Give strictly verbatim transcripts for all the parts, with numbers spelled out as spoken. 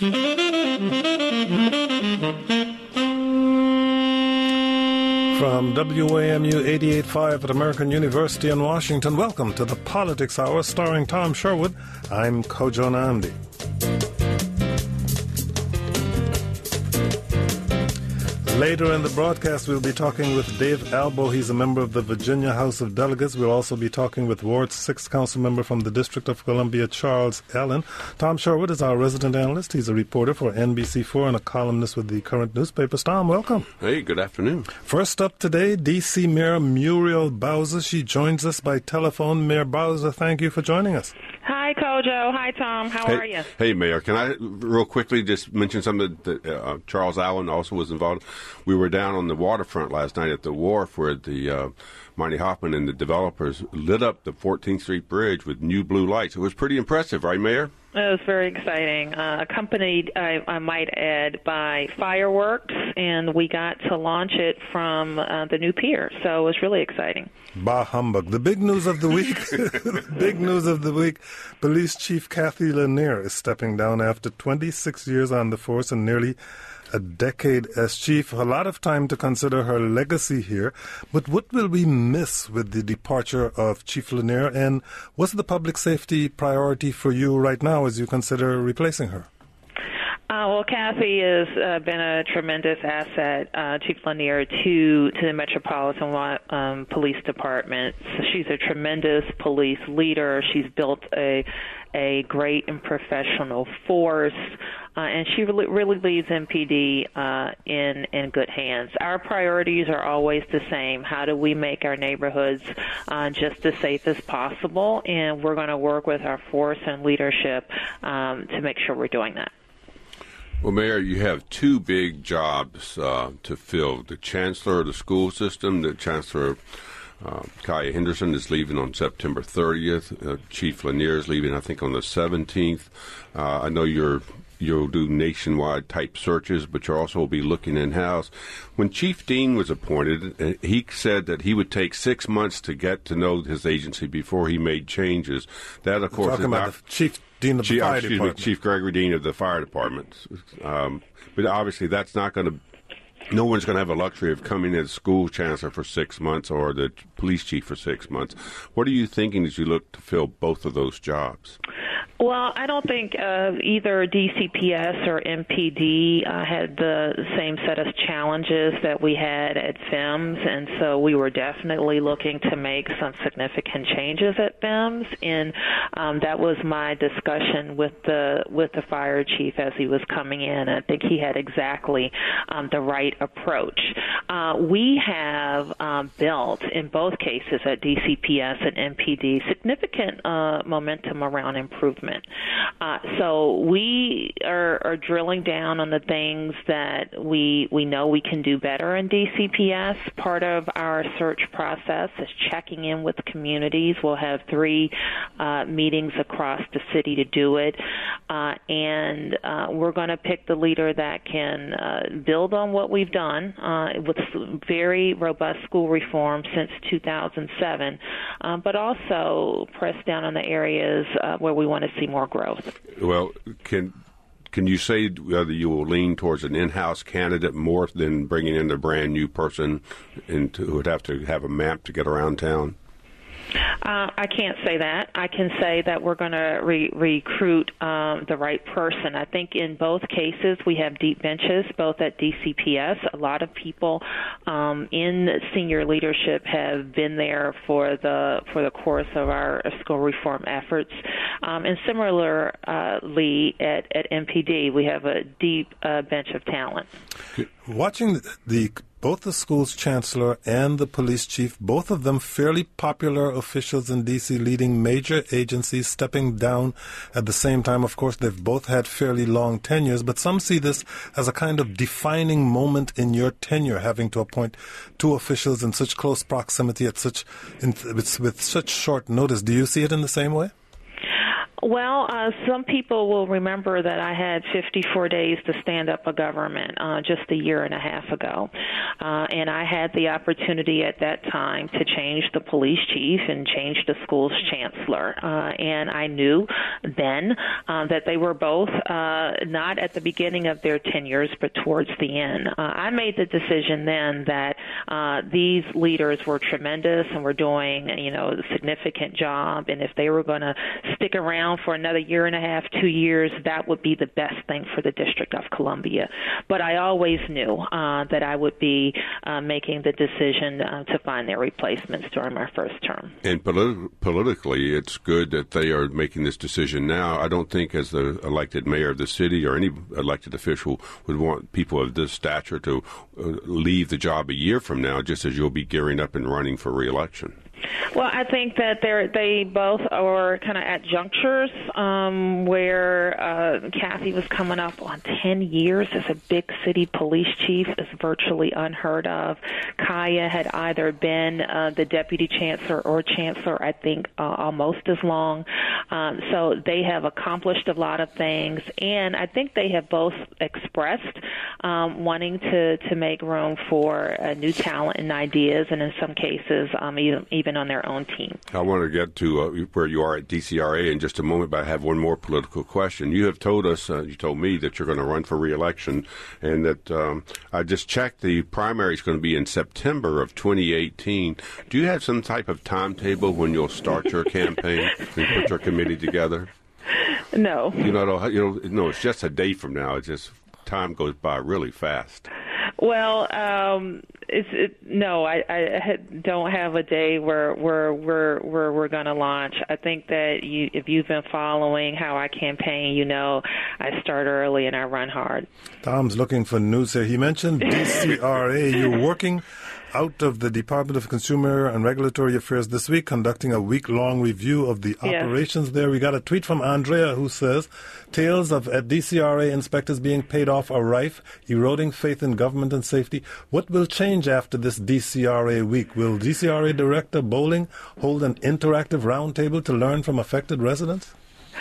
From W A M U eighty-eight point five at American University in Washington, welcome to the Politics Hour starring Tom Sherwood. I'm Kojo Nnamdi. Later in the broadcast, we'll be talking with Dave Albo. He's a member of the Virginia House of Delegates. We'll also be talking with Ward six Council member from the District of Columbia, Charles Allen. Tom Sherwood is our resident analyst. He's a reporter for N B C four and a columnist with the current newspapers. Tom, welcome. Hey, good afternoon. First up today, D C Mayor Muriel Bowser. She joins us by telephone. Mayor Bowser, thank you for joining us. Hi, Kojo. Hi, Tom. How hey, are you? Hey, Mayor. Can I real quickly just mention something that uh, Charles Allen also was involved? We were down on the waterfront last night at the wharf where the uh, Marty Hoffman and the developers lit up the fourteenth Street Bridge with new blue lights. It was pretty impressive, right, Mayor? It was very exciting. Uh, accompanied, I, I might add, by fireworks, and we got to launch it from uh, the new pier. So it was really exciting. Bah humbug. The big news of the week, the big news of the week, Police Chief Kathy Lanier is stepping down after twenty-six years on the force and nearly a decade as chief. A lot of time to consider her legacy here. But what will we miss with the departure of Chief Lanier? And what's the public safety priority for you right now as you consider replacing her? Uh, well, Kathy has uh, been a tremendous asset, uh, Chief Lanier, to to the Metropolitan um, Police Department. So she's a tremendous police leader. She's built a a great and professional force, uh, and she really, really leaves M P D uh, in in good hands. Our priorities are always the same. How do we make our neighborhoods uh, just as safe as possible? And we're going to work with our force and leadership um, to make sure we're doing that. Well, Mayor, you have two big jobs uh, to fill. The chancellor of the school system, the chancellor, uh, Kaya Henderson, is leaving on September thirtieth. Uh, Chief Lanier is leaving, I think, on the seventeenth. Uh, I know you're, you'll do nationwide type searches, but you also will be looking in-house. When Chief Dean was appointed, he said that he would take six months to get to know his agency before he made changes. That, of course, talking is about not... the Chief Dean of the Chief, Fire excuse Department. Me, Chief Gregory Dean of the Fire Department. Um, but obviously that's not going to, no one's going to have the luxury of coming as school chancellor for six months or the police chief for six months. What are you thinking as you look to fill both of those jobs? Well, I don't think uh, either D C P S or M P D uh, had the same set of challenges that we had at F I M S, and so we were definitely looking to make some significant changes at F I M S, and um, that was my discussion with the with the fire chief as he was coming in. I think he had exactly um, the right approach. Uh, we have um, built, in both cases at D C P S and M P D, significant uh, momentum around improvement. Uh, so we are, are drilling down on the things that we we know we can do better in D C P S. Part of our search process is checking in with communities. We'll have three uh, meetings across the city to do it, uh, and uh, we're going to pick the leader that can uh, build on what we've done uh, with very robust school reform since two thousand seven, um, but also press down on the areas uh, where we want to see more growth. Well, can can you say whether you will lean towards an in-house candidate more than bringing in a brand new person and who would have to have a map to get around town? Uh, I can't say that. I can say that we're going to re- recruit um, the right person. I think in both cases we have deep benches, both at D C P S. A lot of people um, in senior leadership have been there for the for the course of our school reform efforts. Um, and similarly at, at M P D, we have a deep uh, bench of talent. Watching the, the both the school's chancellor and the police chief, both of them fairly popular officials in D C leading major agencies, stepping down at the same time. Of course, they've both had fairly long tenures, but some see this as a kind of defining moment in your tenure, having to appoint two officials in such close proximity at such in, with, with such short notice. Do you see it in the same way? Well, uh, some people will remember that I had fifty-four days to stand up a government uh, just a year and a half ago. Uh, and I had the opportunity at that time to change the police chief and change the school's chancellor. Uh, and I knew then uh, that they were both uh, not at the beginning of their tenures, but towards the end. Uh, I made the decision then that uh, these leaders were tremendous and were doing, you know, a significant job. And if they were going to stick around for another year and a half, two years, that would be the best thing for the District of Columbia. But I always knew uh, that I would be uh, making the decision uh, to find their replacements during my first term. And politi- politically, it's good that they are making this decision now. I don't think as the elected mayor of the city or any elected official would want people of this stature to uh, leave the job a year from now, just as you'll be gearing up and running for re-election. Well, I think that they're, they both are kind of at junctures um, where uh, Kathy was coming up on ten years as a big city police chief is virtually unheard of. Kaya had either been uh, the deputy chancellor or chancellor, I think, uh, almost as long. Um, so they have accomplished a lot of things, and I think they have both expressed um, wanting to, to make room for uh, new talent and ideas, and in some cases, um, even, even on their own team. I want to get to uh, where you are at D C R A in just a moment, but I have one more political question. You have told us, uh, you told me that you're going to run for re-election, and that um, I just checked the primary is going to be in September of twenty eighteen. Do you have some type of timetable when you'll start your campaign and put your committee together? No. You know, you know, no, it's just a day from now. It's just time goes by really fast. Well, um, it's, it, no, I, I don't have a day where where we're where we're going to launch. I think that you, if you've been following how I campaign, you know I start early and I run hard. Tom's looking for news here. He mentioned D C R A. You're working out of the Department of Consumer and Regulatory Affairs this week, conducting a week-long review of the yes. operations there. We got a tweet from Andrea who says, tales of at D C R A inspectors being paid off are rife, eroding faith in government and safety. What will change after this D C R A week? Will D C R A Director Bowling hold an interactive roundtable to learn from affected residents?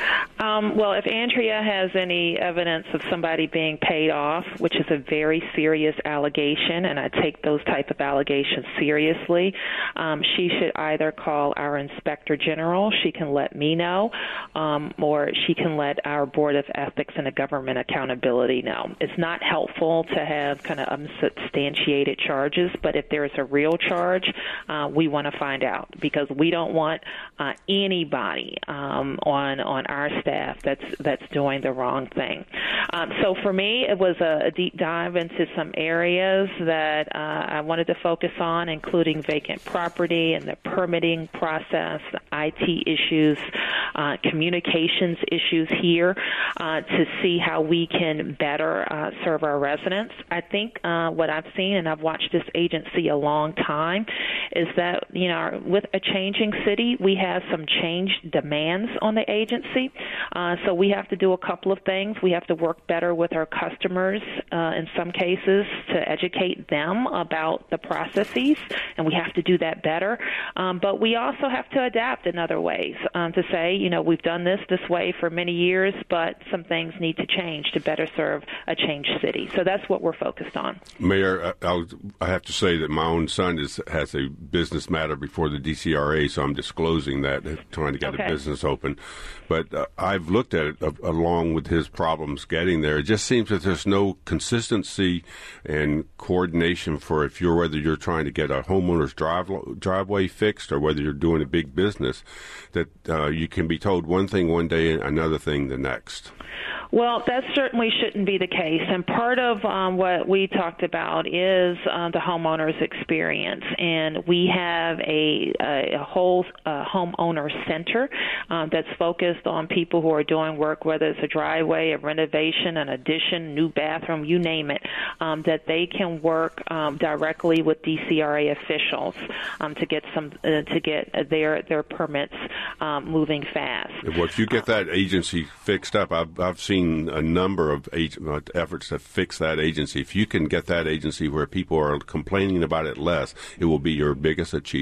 Um, well, if Andrea has any evidence of somebody being paid off, which is a very serious allegation, and I take those type of allegations seriously, um, she should either call our Inspector General, she can let me know, um, or she can let our Board of Ethics and Government Accountability know. It's not helpful to have kind of unsubstantiated charges, but if there is a real charge, uh, we want to find out, because we don't want uh, anybody um, on on our staff that's that's doing the wrong thing. Um, so for me, it was a, a deep dive into some areas that uh, I wanted to focus on, including vacant property and the permitting process, the I T issues, uh, communications issues here, uh, to see how we can better uh, serve our residents. I think uh, what I've seen, and I've watched this agency a long time, is that, you know, with a changing city, we have some changed demands on the agency. Uh, so we have to do a couple of things. We have to work better with our customers uh, in some cases to educate them about the processes, and we have to do that better. Um, but we also have to adapt in other ways um, to say, you know, we've done this this way for many years, but some things need to change to better serve a changed city. So that's what we're focused on. Mayor, I, I have to say that my own son is, has a business matter before the D C R A, so I'm disclosing that, trying to get okay. a business open. But uh, I've looked at it uh, along with his problems getting there. It just seems that there's no consistency and coordination for if you're whether you're trying to get a homeowner's drive, driveway fixed or whether you're doing a big business, that uh, you can be told one thing one day and another thing the next. Well, that certainly shouldn't be the case. And part of um, what we talked about is uh, the homeowner's experience. And we have a, a, a whole uh, homeowner center um, that's focused on people who are doing work, whether it's a driveway, a renovation, an addition, new bathroom, you name it, um, that they can work um, directly with D C R A officials um, to get some uh, to get their their permits um, moving fast. Once you get that agency fixed up, I've, I've seen a number of ag- efforts to fix that agency. If you can get that agency where people are complaining about it less, it will be your biggest achievement.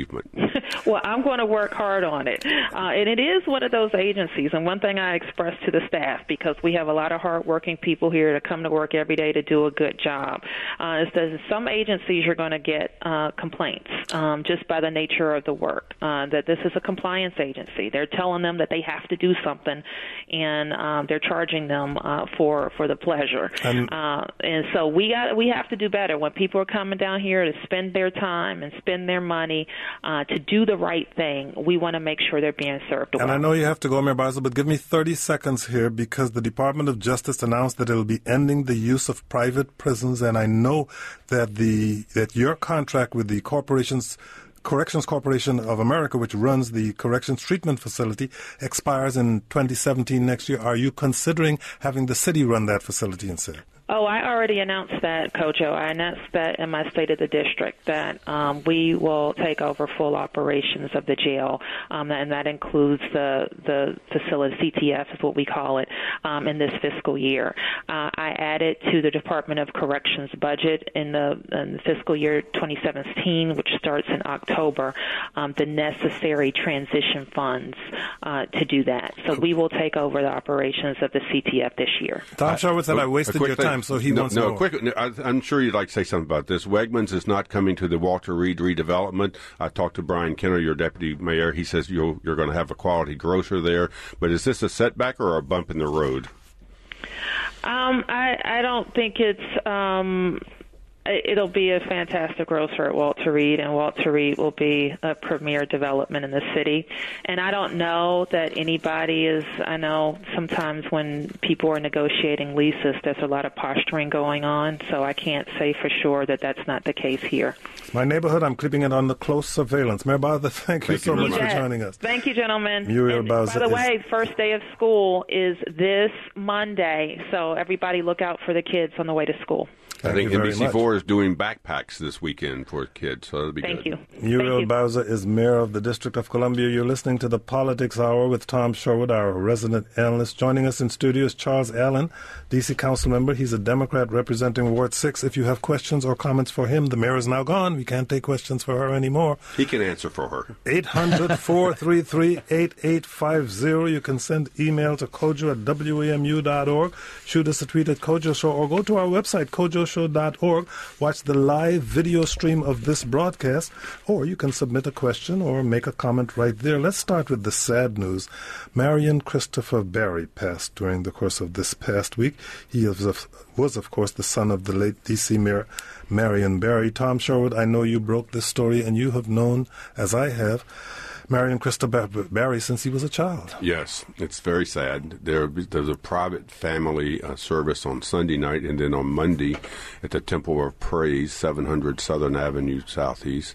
Well, I'm going to work hard on it. Uh, and it is one of those agencies. And one thing I express to the staff, because we have a lot of hardworking people here that come to work every day to do a good job, uh, is that some agencies you're going to get uh, complaints um, just by the nature of the work, uh, that this is a compliance agency. They're telling them that they have to do something, and um, they're charging them uh, for, for the pleasure. Um, uh, and so we got we have to do better. When people are coming down here to spend their time and spend their money uh, to do the right thing, we want to make sure they're being served well. And I know you have to go, Mayor Bowser, but give me thirty seconds here, because the Department of Justice announced that it will be ending the use of private prisons, and I know that the that your contract with the corporations Corrections Corporation of America, which runs the corrections treatment facility, expires in twenty seventeen next year. Are you considering having the city run that facility instead? Oh, I already announced that, Kojo. I announced that in my State of the District, that um, we will take over full operations of the jail, um, and that includes the the facility, C T F is what we call it, um, in this fiscal year. Uh, I added to the Department of Corrections budget in the, in the fiscal year twenty seventeen, which starts in October, um, the necessary transition funds uh, to do that. So we will take over the operations of the C T F this year. Tom Sherwood said I wasted your time. So he no, wants no, more. Quick, I, I'm sure you'd like to say something about this. Wegmans is not coming to the Walter Reed redevelopment. I talked to Brian Kenner, your deputy mayor. He says you'll, you're going to have a quality grocer there. But is this a setback or a bump in the road? Um, I, I don't think it's... Um It'll be a fantastic grocer at Walter Reed, and Walter Reed will be a premier development in the city. And I don't know that anybody is, I know sometimes when people are negotiating leases, there's a lot of posturing going on, so I can't say for sure that that's not the case here. My neighborhood, I'm keeping it on the close surveillance. Mayor Bowser, thank, thank you so much yes. for joining us. Thank you, gentlemen. Muriel Bowser. By the way, first day of school is this Monday, so everybody look out for the kids on the way to school. Thank I think N B C four is doing backpacks this weekend for kids, so that'll be Thank good. Thank you. Muriel Bowser is mayor of the District of Columbia. You're listening to the Politics Hour with Tom Sherwood, our resident analyst. Joining us in studio is Charles Allen, D C council member. He's a Democrat representing Ward six. If you have questions or comments for him, the mayor is now gone. We can't take questions for her anymore. He can answer for her. eight hundred, four three three, eight eight five zero. You can send email to kojo at w a m u dot org. Shoot us a tweet at Kojo Show, or go to our website, kojo show dot org. Watch the live video stream of this broadcast, or you can submit a question or make a comment right there. Let's start with the sad news. Marion Christopher Barry passed during the course of this past week. He was, of, was, of course, the son of the late D C Mayor Marion Barry. Tom Sherwood, I know you broke this story, and you have known, as I have, Marion Christopher Barry since he was a child. Yes, it's very sad. There, there's a private family uh, service on Sunday night, and then on Monday at the Temple of Praise, seven hundred Southern Avenue Southeast.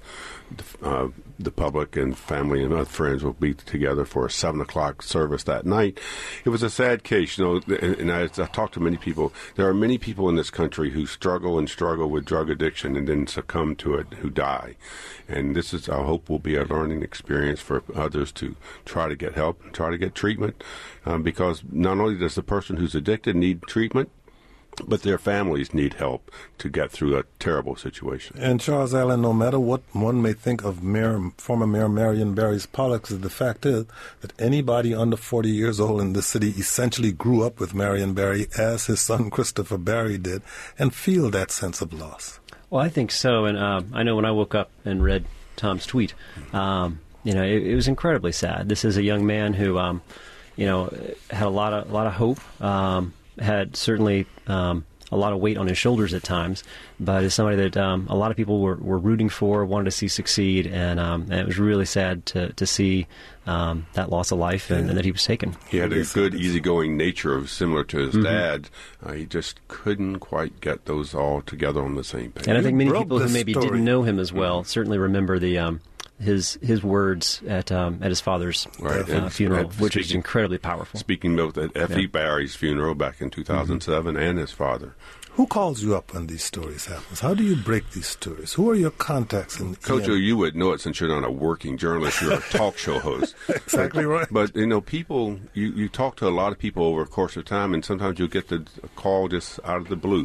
Uh, the public and family and other friends will be together for a seven o'clock service that night. It was a sad case, you know, and, and I, I talked to many people. There are many people in this country who struggle and struggle with drug addiction and then succumb to it, who die. And this is, I hope, will be a learning experience for others to try to get help and try to get treatment, um, because not only does the person who's addicted need treatment, but their families need help to get through a terrible situation. And Charles Allen, no matter what one may think of Mayor, former Mayor Marion Barry's politics, the fact is that anybody under forty years old in this city essentially grew up with Marion Barry, as his son Christopher Barry did, and feel that sense of loss. Well, I think so. And uh, I know when I woke up and read Tom's tweet, um, you know, it, it was incredibly sad. This is a young man who, um, you know, had a lot of, a lot of hope, um, had certainly um, a lot of weight on his shoulders at times, but is somebody that um, a lot of people were, were rooting for, wanted to see succeed, and, um, and it was really sad to, to see um, that loss of life and, and that he was taken. He had a good, easygoing nature, similar to his mm-hmm. dad. Uh, he just couldn't quite get those all together on the same page. And I think many people who maybe story. didn't know him as well mm-hmm. certainly remember the um, his his words at um, at his father's right. uh, funeral, and which speaking, was incredibly powerful. Speaking of at F E Yeah. Barry's funeral back in two thousand seven, mm-hmm. and his father. Who calls you up when these stories happen? How do you break these stories? Who are your contacts? In Coach, E M? you would know it since you're not a working journalist. You're a talk show host. Exactly right. But, you know, people, you, you talk to a lot of people over a course of time, and sometimes you'll get the call just out of the blue.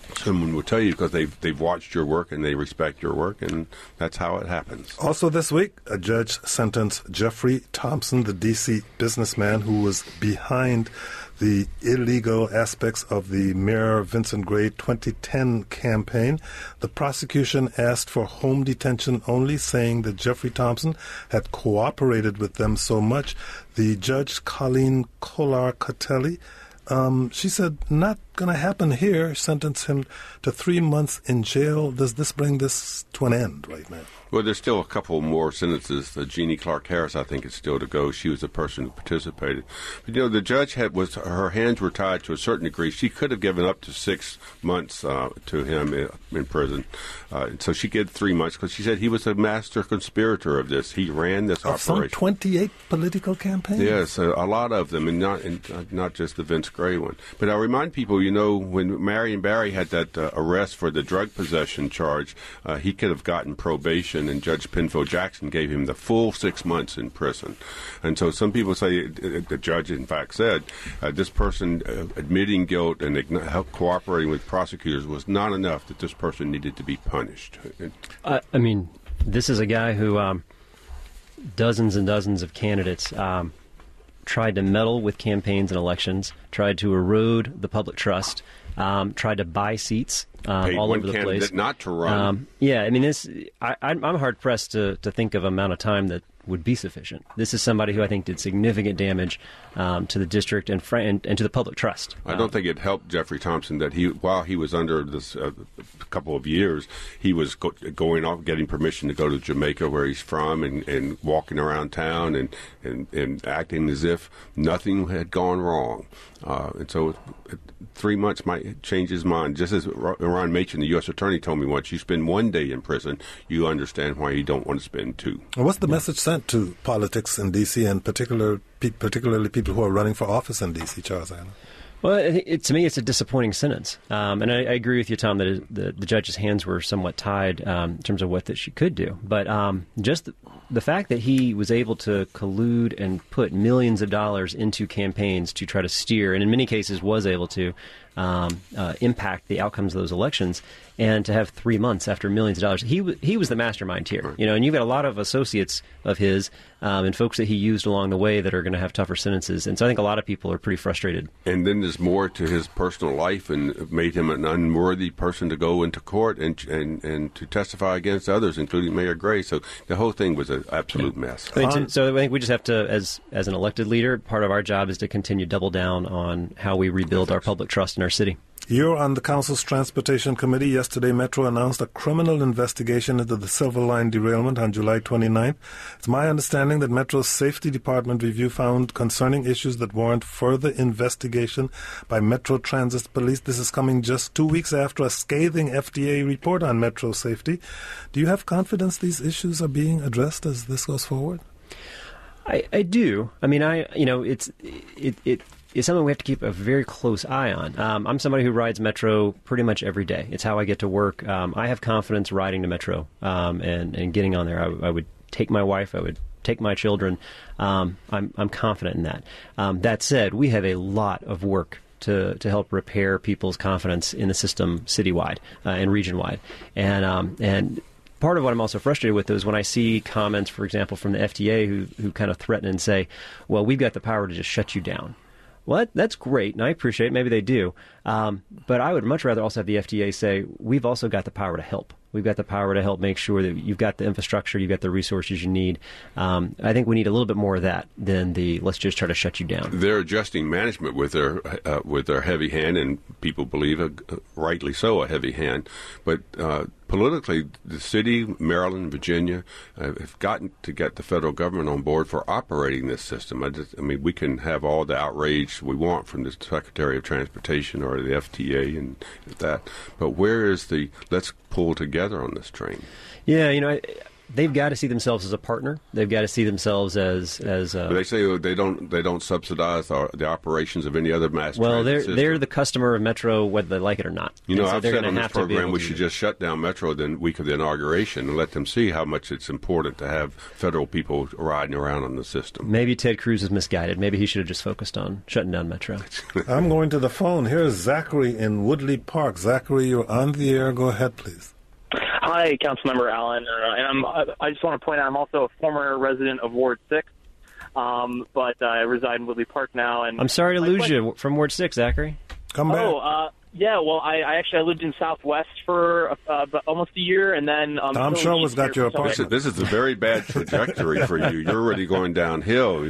Someone will tell you because they've, they've watched your work and they respect your work, and that's how it happens. Also this week, a judge sentenced Jeffrey Thompson, the D C businessman who was behind the illegal aspects of the Mayor Vincent Gray twenty ten campaign. The prosecution asked for home detention only, saying that Jeffrey Thompson had cooperated with them so much. The judge, Colleen Kolar-Catelli, Um, she said, not going to happen here, sentenced him to three months in jail. Does this bring this to an end right now? Well, there's still a couple more sentences. Uh, Jeannie Clark Harris, I think, is still to go. She was the person who participated. But, you know, the judge had was her hands were tied to a certain degree. She could have given up to six months uh, to him in, in prison. Uh, so she gave three months because she said he was a master conspirator of this. He ran this of operation. Some twenty-eight political campaigns? Yes, a, a lot of them, and not and, uh, not just the Vince Gray one. But I remind people, you know, when Marion Barry had that uh, arrest for the drug possession charge, uh, he could have gotten probation, and Judge Penfield Jackson gave him the full six months in prison. And so some people say, uh, the judge in fact said, uh, this person uh, admitting guilt and ign- cooperating with prosecutors was not enough, that this person needed to be punished. Uh, I mean, this is a guy who um, dozens and dozens of candidates um, tried to meddle with campaigns and elections, tried to erode the public trust, um, tried to buy seats um, all over the place. Not to run. Um, yeah, I mean, this. I, I'm hard pressed to, to think of an amount of time that would be sufficient. This is somebody who I think did significant damage um, to the district and, fr- and and to the public trust. I don't um, think it helped Jeffrey Thompson that he, while he was under this uh, couple of years, he was go- going off, getting permission to go to Jamaica, where he's from, and, and walking around town and, and, and acting as if nothing had gone wrong. Uh, and so it, it, three months might change his mind. Just as Ron Machen, the U S attorney, told me once, you spend one day in prison, you understand why you don't want to spend two. What's the yeah. message sent to politics in D C and particular, pe- particularly people who are running for office in D C, Charles Allen? Well, it, it, to me, it's a disappointing sentence. Um, and I, I agree with you, Tom, that it, the, the judge's hands were somewhat tied um, in terms of what that she could do. But um, just the, the fact that he was able to collude and put millions of dollars into campaigns to try to steer, and in many cases was able to um, uh, impact the outcomes of those elections, and to have three months after millions of dollars. He w- he was the mastermind here, right. You know, and you've got a lot of associates of his um, and folks that he used along the way that are going to have tougher sentences. And so I think a lot of people are pretty frustrated. And then there's more to his personal life, and made him an unworthy person to go into court and and, and to testify against others, including Mayor Gray. So the whole thing was an absolute yeah. mess. I mean, to, so I think we just have to, as as an elected leader, part of our job is to continue to double down on how we rebuild our public trust in our city. You're on the Council's Transportation Committee. Yesterday, Metro announced a criminal investigation into the Silver Line derailment on July twenty-ninth. It's my understanding that Metro's Safety Department review found concerning issues that warrant further investigation by Metro Transit Police. This is coming just two weeks after a scathing F D A report on Metro safety. Do you have confidence these issues are being addressed as this goes forward? I, I do. I mean, I you know, it's it it. is something we have to keep a very close eye on. Um, I'm somebody who rides Metro pretty much every day. It's how I get to work. Um, I have confidence riding to Metro um, and, and getting on there. I, I would take my wife. I would take my children. Um, I'm, I'm confident in that. Um, that said, we have a lot of work to, to help repair people's confidence in the system citywide uh, and region-wide. And, um, and part of what I'm also frustrated with is when I see comments, for example, from the F D A who, who kind of threaten and say, well, we've got the power to just shut you down. Well, that's great, and I appreciate it. Maybe they do. Um, but I would much rather also have the F D A say, we've also got the power to help. We've got the power to help make sure that you've got the infrastructure, you've got the resources you need. Um, I think we need a little bit more of that than the let's just try to shut you down. They're adjusting management with their uh, with their heavy hand, and people believe, uh, rightly so, a heavy hand. But uh, politically, the city, Maryland, Virginia, uh, have gotten to get the federal government on board for operating this system. I, just, I mean, we can have all the outrage we want from the Secretary of Transportation or the F T A and that, but where is the let's pull together on this train? Yeah, you know, I, they've got to see themselves as a partner. They've got to see themselves as as. Uh, but they say they don't they don't subsidize our, the operations of any other mass well, transit they're system. they're the customer of Metro, whether they like it or not. You know, and so I've they're said on gonna this have to be program able we to should do just shut down Metro the week of the inauguration and let them see how much it's important to have federal people riding around on the system. Maybe Ted Cruz is misguided. Maybe he should have just focused on shutting down Metro. I'm going to the phone. Here's Zachary in Woodley Park. Zachary, you're on the air. Go ahead, please. Hi, Councilmember Allen. Uh, and I'm, I just want to point out I'm also a former resident of Ward six, um, but uh, I reside in Woodley Park now. And I'm sorry to my lose question- you from Ward six, Zachary. Come back. Oh, uh, yeah, well, I, I actually I lived in Southwest for uh, almost a year, and then... Um, Tom Philly Showers got here your for This is, this is a very bad trajectory for you. You're already going downhill.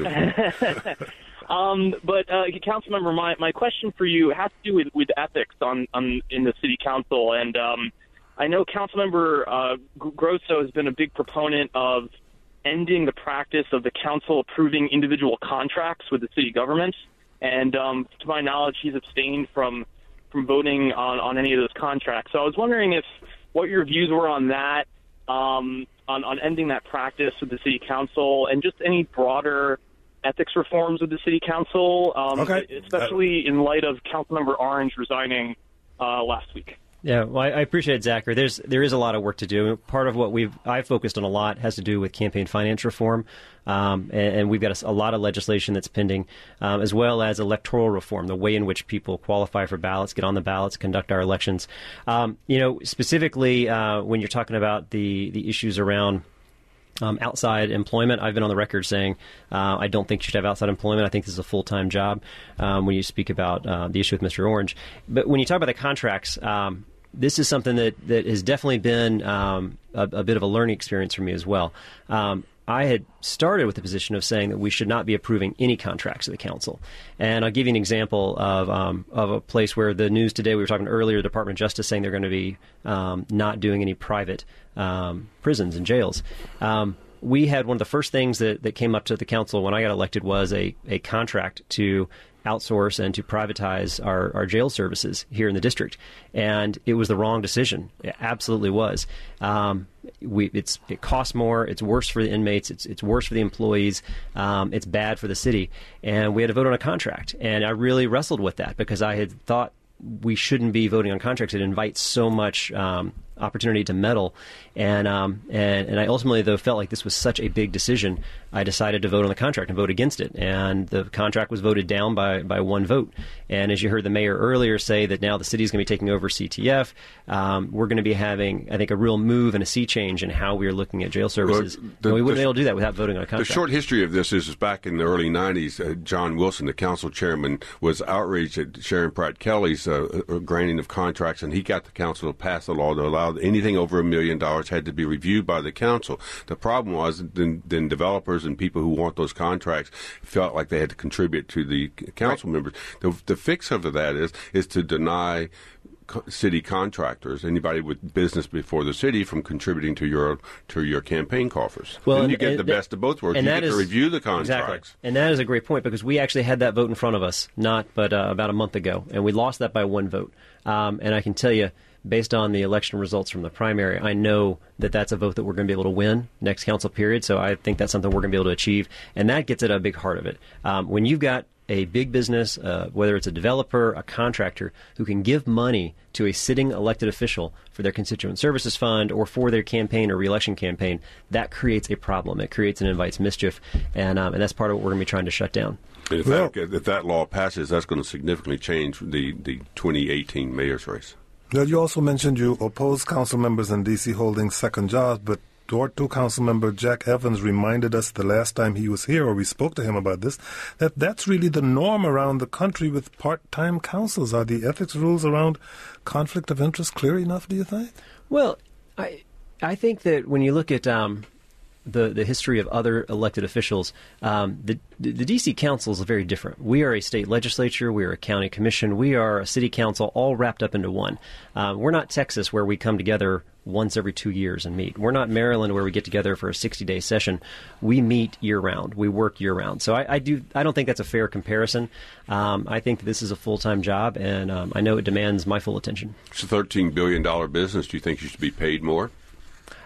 Um, but, uh, Councilmember, my, my question for you has to do with, with ethics on, on in the City Council. And um, I know Councilmember uh, Grosso has been a big proponent of ending the practice of the council approving individual contracts with the city government. And um, to my knowledge, he's abstained from, from voting on, on any of those contracts. So I was wondering if what your views were on that, um, on, on ending that practice with the City Council, and just any broader ethics reforms with the City Council, um, okay. especially in light of Councilmember Orange resigning uh, last week. Yeah, well, I, I appreciate it, Zachary. There's there is a lot of work to do. Part of what we've I focused on a lot has to do with campaign finance reform, um, and, and we've got a, a lot of legislation that's pending, um, as well as electoral reform, the way in which people qualify for ballots, get on the ballots, conduct our elections. Um, you know, specifically uh, when you're talking about the the issues around Um, outside employment, I've been on the record saying uh, I don't think you should have outside employment. I think this is a full-time job um, when you speak about uh, the issue with Mister Orange. But when you talk about the contracts, um, this is something that, that has definitely been um, a, a bit of a learning experience for me as well. Um, I had started with the position of saying that we should not be approving any contracts of the council. And I'll give you an example of um, of a place where the news today, we were talking earlier, the Department of Justice saying they're going to be um, not doing any private um, prisons and jails. Um, we had one of the first things that, that came up to the council when I got elected was a, a contract to outsource and to privatize our, our jail services here in the district. And it was the wrong decision. It absolutely was. Um, we, it's, it costs more. It's worse for the inmates. It's, it's worse for the employees. Um, it's bad for the city. And we had to vote on a contract. And I really wrestled with that because I had thought we shouldn't be voting on contracts. It invites so much um, opportunity to meddle. And, um, and and I ultimately, though, felt like this was such a big decision, I decided to vote on the contract and vote against it. And the contract was voted down by, by one vote. And as you heard the mayor earlier say that now the city is going to be taking over C T F, um, we're going to be having, I think, a real move and a sea change in how we are looking at jail services. Well, the, and we wouldn't the, be able to do that without voting on a contract. The short history of this is, is back in the early nineties, uh, John Wilson, the council chairman, was outraged at Sharon Pratt Kelly's uh, granting of contracts, and he got the council to pass a law to allow anything over a million dollars had to be reviewed by the council. The problem was then, then developers and people who want those contracts felt like they had to contribute to the council right. members. The, the fix of that is is to deny city contractors, anybody with business before the city, from contributing to your to your campaign coffers. Well, then and, you get and the that, best of both worlds. And you that get is, to review the contracts. Exactly. And that is a great point because we actually had that vote in front of us, not but uh, about a month ago, and we lost that by one vote. Um, and I can tell you, based on the election results from the primary, I know that that's a vote that we're going to be able to win next council period. So I think that's something we're going to be able to achieve. And that gets at a big heart of it. Um, when you've got a big business, uh, whether it's a developer, a contractor, who can give money to a sitting elected official for their constituent services fund or for their campaign or reelection campaign, that creates a problem. It creates and invites mischief. And, um, and that's part of what we're going to be trying to shut down. And if, well, that, if that law passes, that's going to significantly change the, the twenty eighteen mayor's race. Now, you also mentioned you oppose council members in D C holding second jobs, but Ward two council member Jack Evans reminded us the last time he was here, or we spoke to him about this, that that's really the norm around the country with part-time councils. Are the ethics rules around conflict of interest clear enough, do you think? Well, I I think that when you look at um, the the history of other elected officials, um, the the D C council is very different. We are a state legislature, we are a county commission, we are a city council, all wrapped up into one. Um, we're not Texas, where we come together once every two years and meet. We're not Maryland, where we get together for a sixty-day session. We meet year-round. We work year-round. So I, I do. I don't think that's a fair comparison. Um, I think that this is a full-time job, and um, I know it demands my full attention. It's a thirteen billion dollars business. Do you think you should be paid more?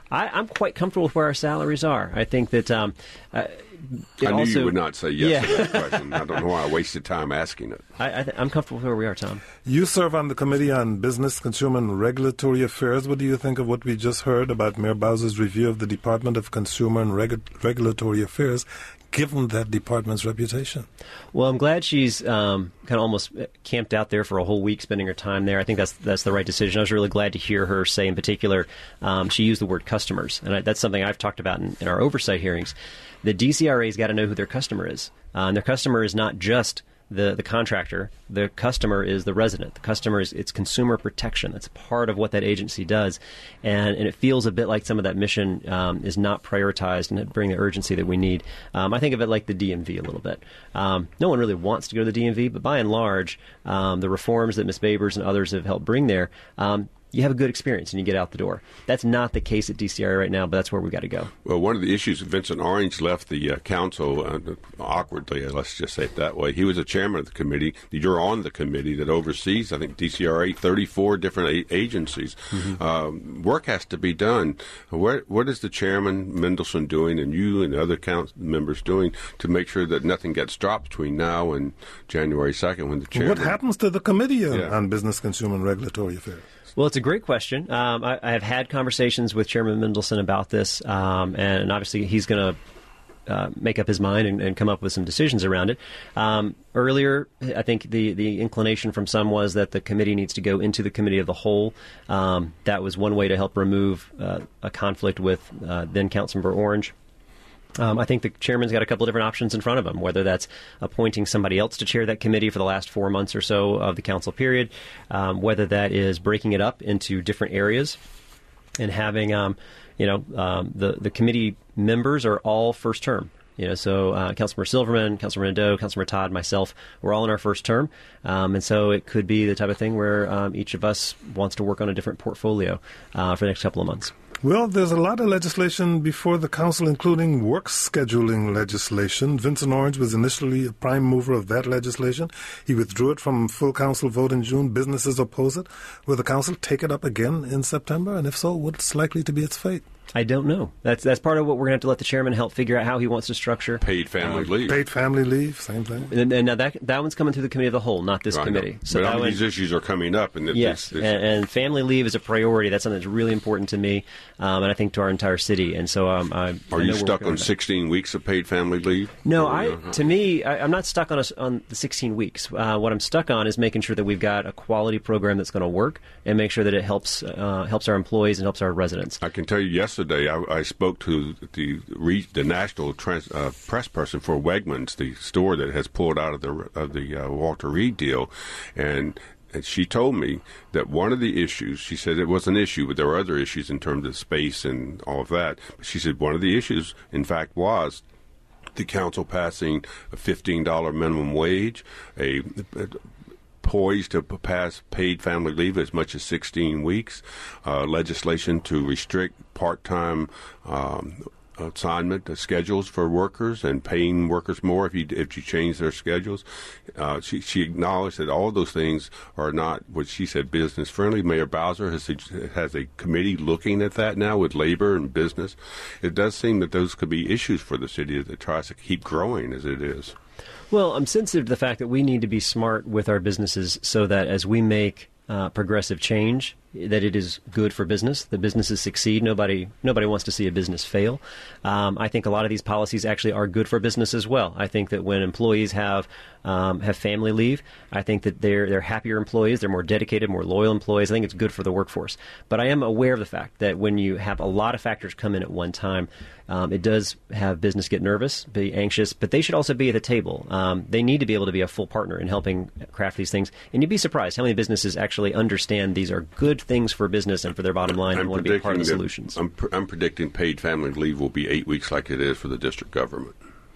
I, I'm quite comfortable with where our salaries are. I think that um, uh, I knew also, you would not say yes yeah. to that question. I don't know why I wasted time asking it. I, I th- I'm comfortable with where we are, Tom. You serve on the Committee on Business, Consumer, and Regulatory Affairs. What do you think of what we just heard about Mayor Bowser's review of the Department of Consumer and Regu- Regulatory Affairs, given that department's reputation? Well, I'm glad she's um, kind of almost camped out there for a whole week, spending her time there. I think that's that's the right decision. I was really glad to hear her say, in particular, um, she used the word customers, and I, that's something I've talked about in, in our oversight hearings. The D C R A's got to know who their customer is, uh, and their customer is not just the the contractor. The customer is the resident. The customer is it's consumer protection. That's part of what that agency does, and and it feels a bit like some of that mission um, is not prioritized and bring the urgency that we need. Um, I think of it like the D M V a little bit. Um, no one really wants to go to the D M V, but by and large, um, the reforms that Miz Babers and others have helped bring there. Um, you have a good experience and you get out the door. That's not the case at D C R A right now, but that's where we've got to go. Well, one of the issues, Vincent Orange left the uh, council uh, awkwardly, let's just say it that way. He was a chairman of the committee. You're on the committee that oversees, I think, D C R A, thirty-four different a- agencies. Mm-hmm. Um, work has to be done. What, what is the chairman, Mendelson, doing, and you and the other council members doing to make sure that nothing gets dropped between now and January second when the chairman... What happens to the Committee on, Yeah. on Business, Consumer, and Regulatory Affairs? Well, it's a great question. Um, I, I have had conversations with Chairman Mendelson about this, um, and obviously he's going to uh, make up his mind and, and come up with some decisions around it. Um, earlier, I think the, the inclination from some was that the committee needs to go into the committee of the whole. Um, that was one way to help remove uh, a conflict with uh, then Councilmember Orange. Um, I think the chairman's got a couple of different options in front of him, whether that's appointing somebody else to chair that committee for the last four months or so of the council period, um, whether that is breaking it up into different areas and having, um, you know, um, the, the committee members are all first term. You know, so uh, Councilmember Silverman, Councilmember Nadeau, Councilmember Todd, myself, we're all in our first term. Um, and so it could be the type of thing where um, each of us wants to work on a different portfolio uh, for the next couple of months. Well, there's a lot of legislation before the council, including work scheduling legislation. Vincent Orange was initially a prime mover of that legislation. He withdrew it from full council vote in June. Businesses oppose it. Will the council take it up again in September? And if so, what's likely to be its fate? I don't know. That's that's part of what we're going to have to let the chairman help figure out how he wants to structure. Paid family um, leave. Paid family leave, same thing. And, and now that that one's coming through the committee of the whole, not this Right, committee. So but that I mean, one, these issues are coming up. And yes, this, this, and, and family leave is a priority. That's something that's really important to me, um, and I think to our entire city. And so, um, I, are I you know stuck on on sixteen weeks of paid family leave? No, or, I. uh, To me, I, I'm not stuck on a, on the sixteen weeks. Uh, what I'm stuck on is making sure that we've got a quality program that's going to work, and make sure that it helps uh, helps our employees and helps our residents. I can tell you, yesterday I, I spoke to the re, the national trans, uh, press person for Wegmans, the store that has pulled out of the of the uh, Walter Reed deal, and. And she told me that one of the issues, she said it was an issue, but there were other issues in terms of space and all of that. But she said one of the issues, in fact, was the council passing a fifteen dollars minimum wage, a, a poised to pass paid family leave as much as sixteen weeks, uh, legislation to restrict part-time um, assignment schedules for workers and paying workers more if you if you change their schedules. Uh, she, she acknowledged that all of those things are not what she said business friendly. Mayor Bowser has has a committee looking at that now with labor and business. It does seem that those could be issues for the city that tries to keep growing as it is. Well, I'm sensitive to the fact that we need to be smart with our businesses so that as we make uh, progressive change, that it is good for business, that businesses succeed. Nobody nobody wants to see a business fail. Um, I think a lot of these policies actually are good for business as well. I think that when employees have um, have family leave, I think that they're they're happier employees, they're more dedicated, more loyal employees. I think it's good for the workforce. But I am aware of the fact that when you have a lot of factors come in at one time, um, it does have business get nervous, be anxious, but they should also be at the table. Um, they need to be able to be a full partner in helping craft these things. And you'd be surprised how many businesses actually understand these are good things for business and for their bottom line, and want to be part of the solutions. I'm, pr- I'm predicting paid family leave will be eight weeks like it is for the district government.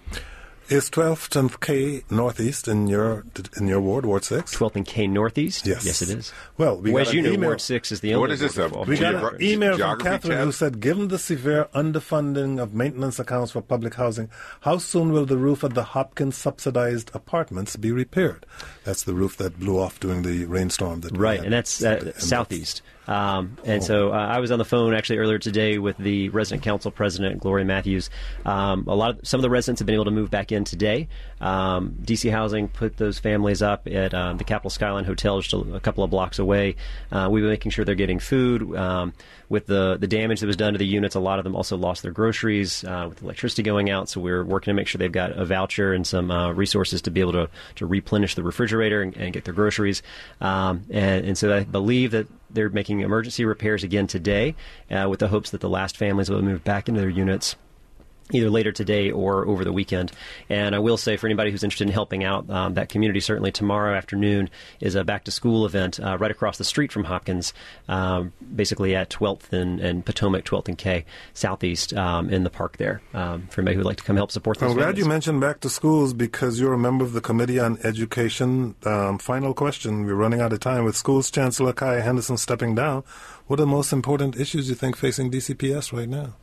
Is twelfth and K Northeast in your in your ward, Ward six? twelfth and K Northeast? Yes. Yes, it is. Well, we well got as you an know, email. Ward six is the only What is this, ward a- for all We got Geogra- an email from geography Catherine tab? who said, given the severe underfunding of maintenance accounts for public housing, how soon will the roof of the Hopkins subsidized apartments be repaired? That's the roof that blew off during the rainstorm. That we Right, had. and that's uh, And southeast. Um, and so uh, I was on the phone actually earlier today with the resident council president, Gloria Matthews. Um, a lot of some of the residents have been able to move back in today. Um, D C Housing put those families up at um, the Capitol Skyline Hotel just a, a couple of blocks away. Uh, we've been making sure they're getting food. Um, with the, the damage that was done to the units, a lot of them also lost their groceries uh, with electricity going out. So we're working to make sure they've got a voucher and some uh, resources to be able to, to replenish the refrigerator and, and get their groceries. Um, and, and so I believe that they're making emergency repairs again today uh, with the hopes that the last families will move back into their units either later today or over the weekend. And I will say, for anybody who's interested in helping out um, that community, certainly tomorrow afternoon is a back-to-school event uh, right across the street from Hopkins, um, basically at twelfth and, and Potomac, twelfth and K, southeast um, in the park there, um, for anybody who would like to come help support those I'm glad families. you mentioned back-to-schools because you're a member of the Committee on Education. Um, final question. We're running out of time. With Schools Chancellor Kaya Henderson stepping down, what are the most important issues you think facing D C P S right now?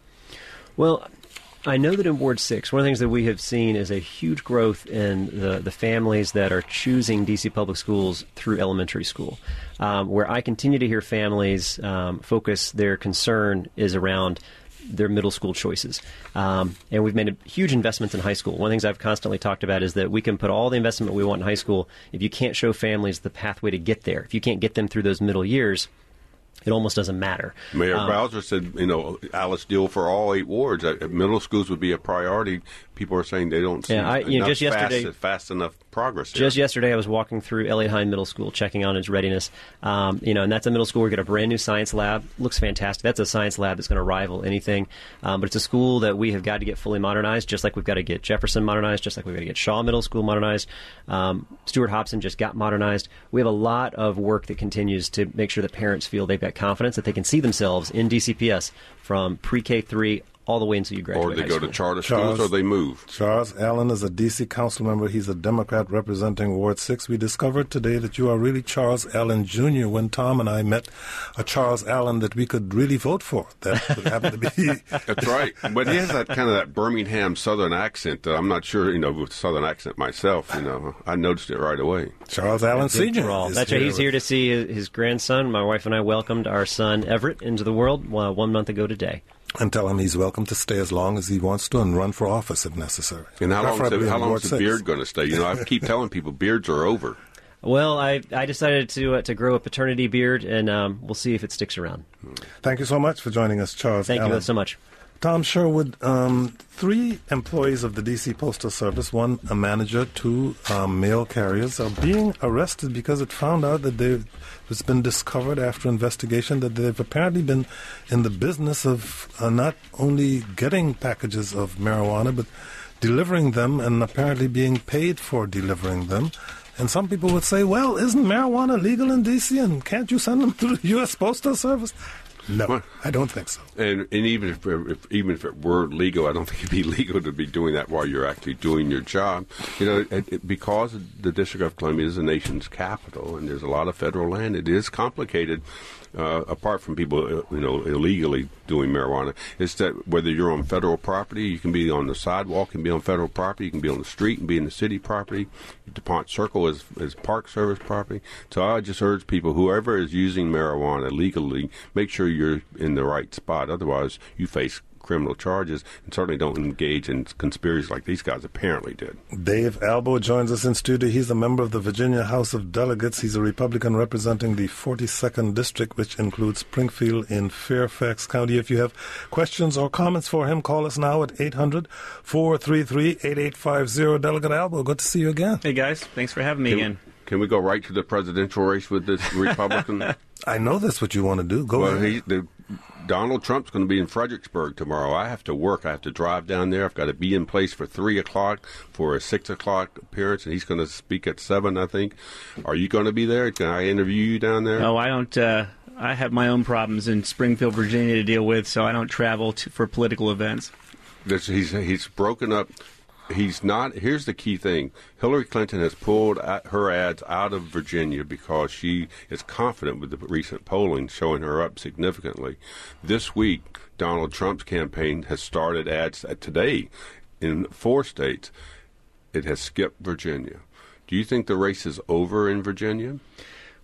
Well, I know that in Ward six, one of the things that we have seen is a huge growth in the, the families that are choosing D C Public Schools through elementary school, um, where I continue to hear families um, focus their concern is around their middle school choices. Um, and we've made a huge investments in high school. One of the things I've constantly talked about is that we can put all the investment we want in high school. If you can't show families the pathway to get there, if you can't get them through those middle years, it almost doesn't matter. Mayor um, Bowser said, you know, Alice Deal for all eight wards. Uh, middle schools would be a priority. People are saying they don't see yeah, I, you know, just fast, yesterday, fast enough progress Just here. yesterday, I was walking through Elliott High Middle School, checking on its readiness. Um, you know, and that's a middle school. We've got a brand new science lab. Looks fantastic. That's a science lab that's going to rival anything. Um, but it's a school that we have got to get fully modernized, just like we've got to get Jefferson modernized, just like we've got to get Shaw Middle School modernized. Um, Stuart Hobson just got modernized. We have a lot of work that continues to make sure that parents feel they've got confidence that they can see themselves in D C P S from pre-K three all the way until you graduate. Or they high go school. to charter Charles, schools or they move. Charles Allen is a D C council member. He's a Democrat representing Ward six. We discovered today that you are really Charles Allen Junior When Tom and I met a Charles Allen that we could really vote for. That would happen to be... That's right. But he has that kind of that Birmingham Southern accent that I'm not sure, you know, with Southern accent myself, you know. I noticed it right away. Charles Allen Senior That's right. He's here to see his, his grandson. My wife and I welcomed our son Everett into the world well, one month ago today. And tell him he's welcome to stay as long as he wants to and run for office if necessary. And how long is Preferably the, how in long Ward is the six. beard going to stay? You know, I keep telling people beards are over. Well, I I decided to uh, to grow a paternity beard, and um, we'll see if it sticks around. Thank you so much for joining us, Charles Thank Allen. you so much. Tom Sherwood, um, three employees of the D C Postal Service, one a manager, two um, mail carriers, are being arrested because it found out that they've, it's been discovered after investigation that they've apparently been in the business of uh, not only getting packages of marijuana, but delivering them and apparently being paid for delivering them. And some people would say, well, isn't marijuana legal in D C and can't you send them through the U S Postal Service? No, Well, I don't think so. And and even if, if even if it were legal, I don't think it'd be legal to be doing that while you're actually doing your job. You know, it, it, because the District of Columbia is the nation's capital, and there's a lot of federal land. It is complicated. Uh, apart from people, uh, you know, illegally doing marijuana, it's that whether you're on federal property, you can be on the sidewalk and be on federal property, you can be on the street and be in the city property. DuPont Circle is, is Park Service property. So I just urge people, whoever is using marijuana legally, make sure you're in the right spot. Otherwise, you face criminal charges, and certainly don't engage in conspiracies like these guys apparently did. Dave Albo joins us in studio. He's a member of the Virginia House of Delegates. He's a Republican representing the forty-second District, which includes Springfield in Fairfax County. If you have questions or comments for him, call us now at eight hundred, four three three, eight eight five zero. Delegate Albo, good to see you again. Hey, guys. Thanks for having me Can, again. can we go right to the presidential race with this Republican? I know that's what you want to do. Go well, ahead. he, the, Donald Trump's going to be in Fredericksburg tomorrow. I have to work. I have to drive down there. I've got to be in place for three o'clock for a six o'clock appearance, and he's going to speak at seven, I think. Are you going to be there? Can I interview you down there? No, I don't. Uh, I have my own problems in Springfield, Virginia to deal with, so I don't travel to, for political events. This, he's he's broken up. He's not. Here's the key thing: Hillary Clinton has pulled her ads out of Virginia because she is confident with the recent polling showing her up significantly. This week, Donald Trump's campaign has started ads today in four states. It has skipped Virginia. Do you think the race is over in Virginia?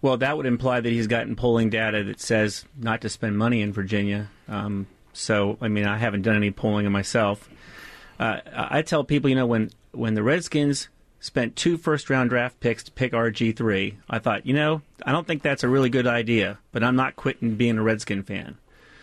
Well, that would imply that he's gotten polling data that says not to spend money in Virginia. Um, so, I mean, I haven't done any polling of myself. Uh, I tell people, you know, when, when the Redskins spent two first-round draft picks to pick R G three, I thought, you know, I don't think that's a really good idea, but I'm not quitting being a Redskin fan.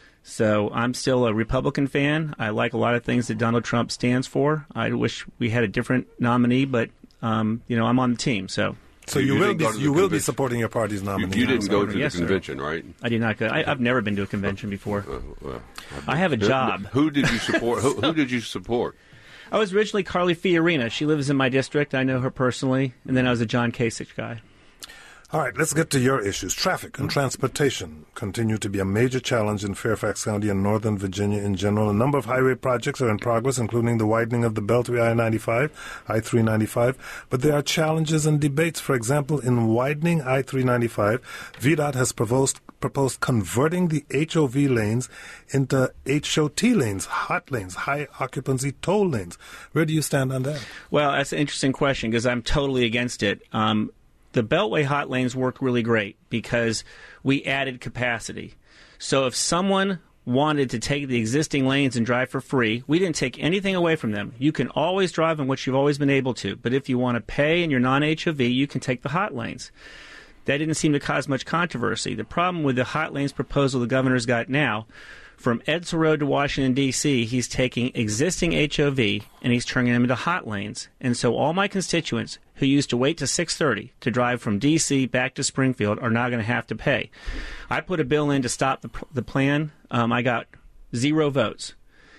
So I'm still a Republican fan. I like a lot of things that Donald Trump stands for. I wish we had a different nominee, but, um, you know, I'm on the team, so... So you, you will be you will be supporting your party's nominee. You, you didn't go to yes, the convention, sir. right? I did not go. I, I've never been to a convention before. Uh, well, I have a job. Who did you support? who, who did you support? I was originally Carly Fiorina. She lives in my district. I know her personally. And then I was a John Kasich guy. All right, let's get to your issues. Traffic and transportation continue to be a major challenge in Fairfax County and Northern Virginia in general. A number of highway projects are in progress, including the widening of the Beltway I ninety-five, I three ninety-five. But there are challenges and debates. For example, in widening I three ninety-five, V DOT has proposed, proposed converting the H O V lanes into H O T lanes, hot lanes, high occupancy toll lanes. Where do you stand on that? Well, that's an interesting question because I'm totally against it. Um, The Beltway hot lanes worked really great because we added capacity. So if someone wanted to take the existing lanes and drive for free, we didn't take anything away from them. You can always drive in which you've always been able to. But if you want to pay and you're non-H O V, you can take the hot lanes. That didn't seem to cause much controversy. The problem with the hot lanes proposal the governor's got now, from Edsel Road to Washington, D C, he's taking existing H O V and he's turning them into hot lanes. And so all my constituents who used to wait to six thirty to drive from D C back to Springfield are now going to have to pay. I put a bill in to stop the, the plan. Um, I got zero votes.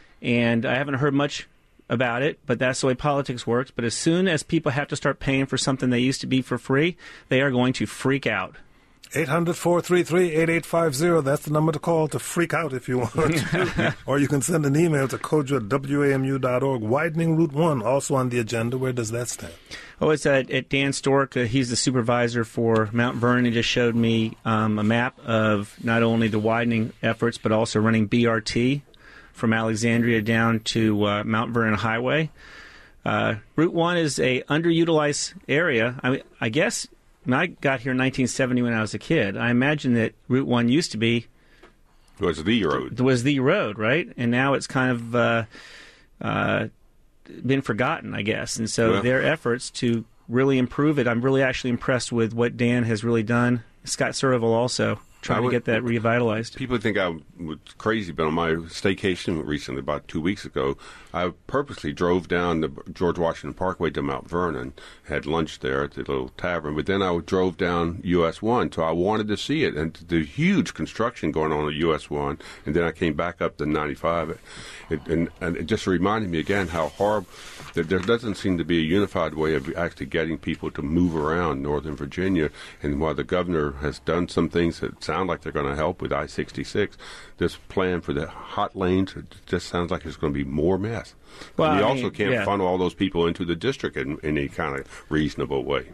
And I haven't heard much about it, but that's the way politics works. But as soon as people have to start paying for something they used to be for free, they are going to freak out. eight hundred, four three three, eight eight five zero. That's the number to call to freak out if you want to. Or you can send an email to kodra at W A M U dot org. Widening Route one, also on the agenda. Where does that stand? Oh, it's at, at Dan Stork. Uh, he's the supervisor for Mount Vernon. He just showed me um, a map of not only the widening efforts, but also running B R T from Alexandria down to uh, Mount Vernon Highway. Uh, Route one is a underutilized area. I mean, I guess... When I got here in nineteen seventy when I was a kid, I imagine that Route one used to be... Was the road. Was the road, right? And now it's kind of uh, uh, been forgotten, I guess. And so well, their efforts to really improve it, I'm really actually impressed with what Dan has really done. Scott Survival also trying would, to get that revitalized. People think I was crazy, but on my staycation recently, about two weeks ago, I purposely drove down the George Washington Parkway to Mount Vernon, had lunch there at the little tavern, but then I drove down U S one, so I wanted to see it, and the huge construction going on at U S one, and then I came back up to ninety-five, it, and, and it just reminded me again how horrible, that there doesn't seem to be a unified way of actually getting people to move around Northern Virginia, and while the governor has done some things that sound like they're going to help with I sixty-six, this plan for the hot lanes, it just sounds like it's going to be more mess. Well, and you I also mean, can't yeah. funnel all those people into the district in, in any kind of reasonable way.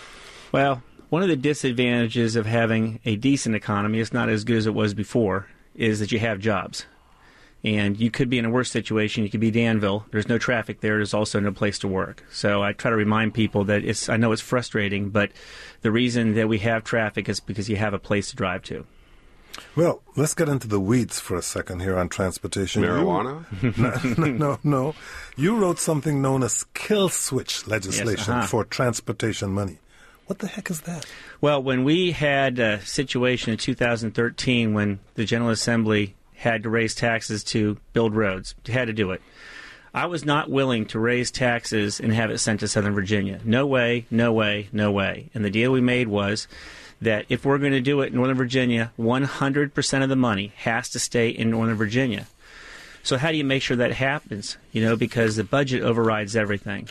Well, one of the disadvantages of having a decent economy, it's not as good as it was before, is that you have jobs. And you could be in a worse situation. You could be Danville. There's no traffic there. There's also no place to work. So I try to remind people that it's, I know it's frustrating, but the reason that we have traffic is because you have a place to drive to. Well, let's get into the weeds for a second here on transportation. Marijuana? You, no, no, no. You wrote something known as kill switch legislation yes, uh-huh. for transportation money. What the heck is that? Well, when we had a situation in two thousand thirteen when the General Assembly had to raise taxes to build roads, had to do it, I was not willing to raise taxes and have it sent to Southern Virginia. No way, no way, no way. And the deal we made was that if we're going to do it in Northern Virginia, one hundred percent of the money has to stay in Northern Virginia. So how do you make sure that happens? You know, because the budget overrides everything.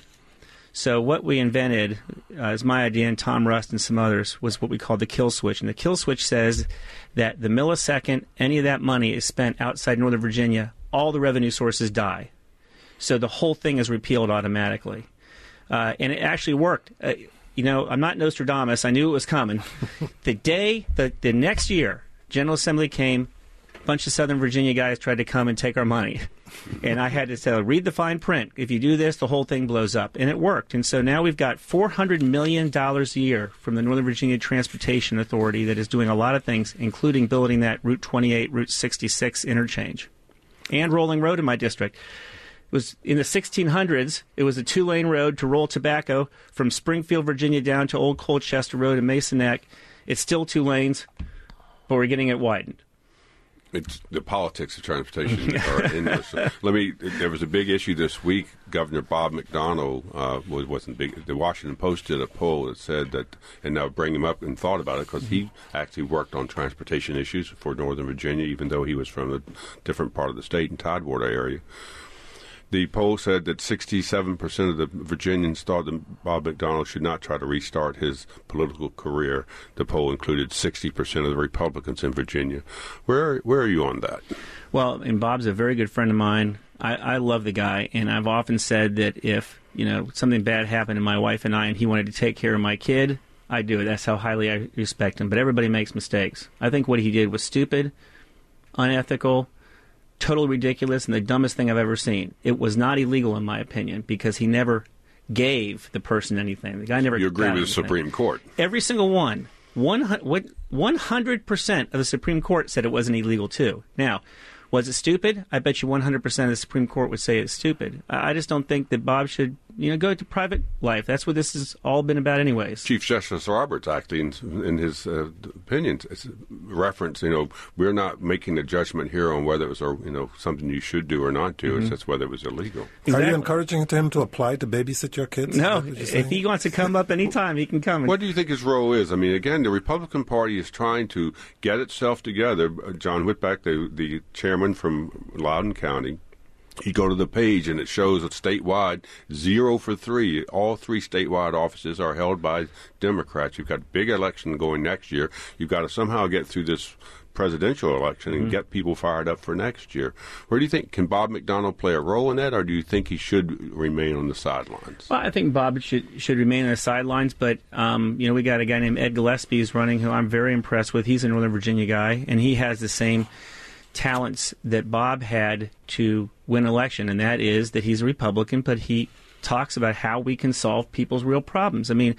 So what we invented, uh, is my idea, and Tom Rust and some others, was what we call the kill switch. And the kill switch says that the millisecond any of that money is spent outside Northern Virginia, all the revenue sources die. So the whole thing is repealed automatically. Uh, and it actually worked. Uh, You know, I'm not Nostradamus. I knew it was coming. The day, the, the next year, General Assembly came, a bunch of Southern Virginia guys tried to come and take our money. And I had to tell, read the fine print. If you do this, the whole thing blows up. And it worked. And so now we've got four hundred million dollars a year from the Northern Virginia Transportation Authority that is doing a lot of things, including building that Route twenty-eight, Route sixty-six interchange. And Rolling Road in my district. It was in the sixteen hundreds, it was a two-lane road to roll tobacco from Springfield, Virginia, down to Old Colchester Road in Mason Neck. It's still two lanes, but we're getting it widened. It's the politics of transportation are endless. Let me. There was a big issue this week. Governor Bob McDonnell uh, was wasn't big. The Washington Post did a poll that said that, and I'll bring him up and thought about it because he actually worked on transportation issues for Northern Virginia, even though he was from a different part of the state in Tidewater area. The poll said that sixty-seven percent of the Virginians thought that Bob McDonnell should not try to restart his political career. The poll included sixty percent of the Republicans in Virginia. Where where are you on that? Well, and Bob's a very good friend of mine. I, I love the guy, and I've often said that if, you know, something bad happened to my wife and I and he wanted to take care of my kid, I'd do it. That's how highly I respect him. But everybody makes mistakes. I think what he did was stupid, unethical, totally ridiculous, and the dumbest thing I've ever seen. It was not illegal, in my opinion, because he never gave the person anything. The guy never. You agree with the anything. Supreme Court? Every single one. One hundred percent of the Supreme Court said it wasn't illegal, too. Now, was it stupid? I bet you one hundred percent of the Supreme Court would say it's stupid. I just don't think that Bob should, you know, go to private life. That's what this has all been about anyways. Chief Justice Roberts, actually, in, in his uh, opinions, reference, you know, we're not making a judgment here on whether it was, you know, something you should do or not do. Mm-hmm. It's just whether it was illegal. Exactly. Are you encouraging him to apply to babysit your kids? No. If he wants to come up anytime, he can come. What do you think his role is? I mean, again, the Republican Party is trying to get itself together. John Whitbeck, the, the chairman from Loudoun County, you go to the page and it shows that statewide, zero for three. All three statewide offices are held by Democrats. You've got a big election going next year. You've got to somehow get through this presidential election and mm-hmm. get people fired up for next year. Where do you think, can Bob McDonnell play a role in that, or do you think he should remain on the sidelines? Well, I think Bob should should remain on the sidelines, but, um, you know, we got a guy named Ed Gillespie who's running, who I'm very impressed with. He's a Northern Virginia guy, and he has the same talents that Bob had to win election, and that is that he's a Republican, but he talks about how we can solve people's real problems. I mean,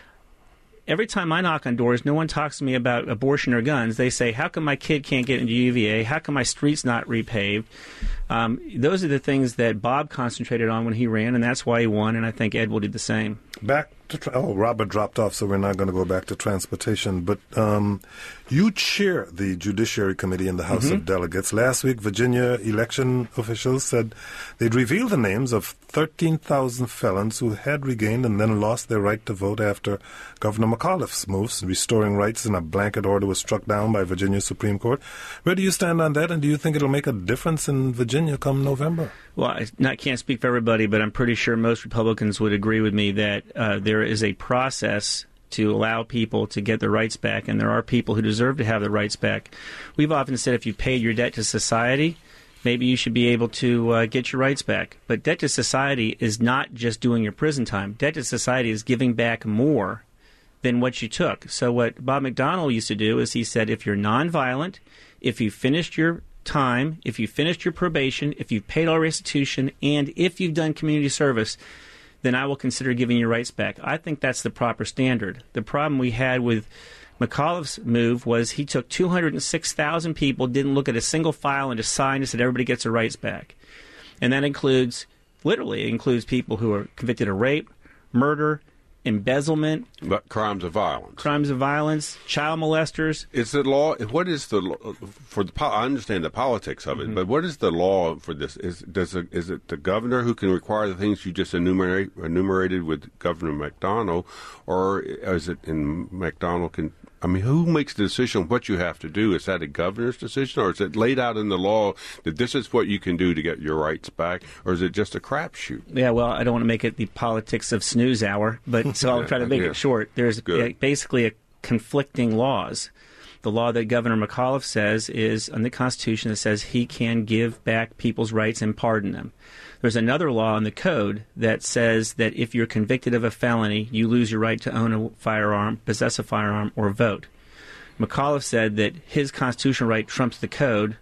every time I knock on doors, no one talks to me about abortion or guns. They say, how come my kid can't get into U V A? How come my street's not repaved? Um, those are the things that Bob concentrated on when he ran, and that's why he won, and I think Ed will do the same. Back to tra- oh, Robert dropped off, so we're not going to go back to transportation. But um, you chair the Judiciary Committee in the House mm-hmm. of Delegates. Last week, Virginia election officials said they'd revealed the names of thirteen thousand felons who had regained and then lost their right to vote after Governor McAuliffe's moves, restoring rights in a blanket order, was struck down by Virginia Supreme Court. Where do you stand on that, and do you think it'll make a difference in Virginia come November? Well, I not, can't speak for everybody, but I'm pretty sure most Republicans would agree with me that uh, there is a process to allow people to get their rights back, and there are people who deserve to have their rights back. We've often said if you paid your debt to society, maybe you should be able to uh, get your rights back. But debt to society is not just doing your prison time. Debt to society is giving back more than what you took. So what Bob McDonnell used to do is he said, if you're nonviolent, if you finished your time, if you finished your probation, if you've paid all restitution, and if you've done community service, then I will consider giving your rights back. I think that's the proper standard. The problem we had with McAuliffe's move was he took two hundred six thousand people, didn't look at a single file, and just signed and said everybody gets their rights back. And that includes, literally, it includes people who are convicted of rape, murder, embezzlement, but crimes of violence, crimes of violence, child molesters. Is the law? What is the for the? I understand the politics of it, mm-hmm. but what is the law for this? Is does it, is it the governor who can require the things you just enumerate, enumerated with Governor McDonnell, or is it in McDonnell can? I mean, who makes the decision on what you have to do? Is that a governor's decision, or is it laid out in the law that this is what you can do to get your rights back, or is it just a crapshoot? Yeah, well, I don't want to make it the politics of snooze hour, but so I'll try to make yeah. it short. There's a, basically a conflicting laws. The law that Governor McAuliffe says is in the Constitution that says he can give back people's rights and pardon them. There's another law in the code that says that if you're convicted of a felony, you lose your right to own a firearm, possess a firearm, or vote. McAuliffe said that his constitutional right trumps the code,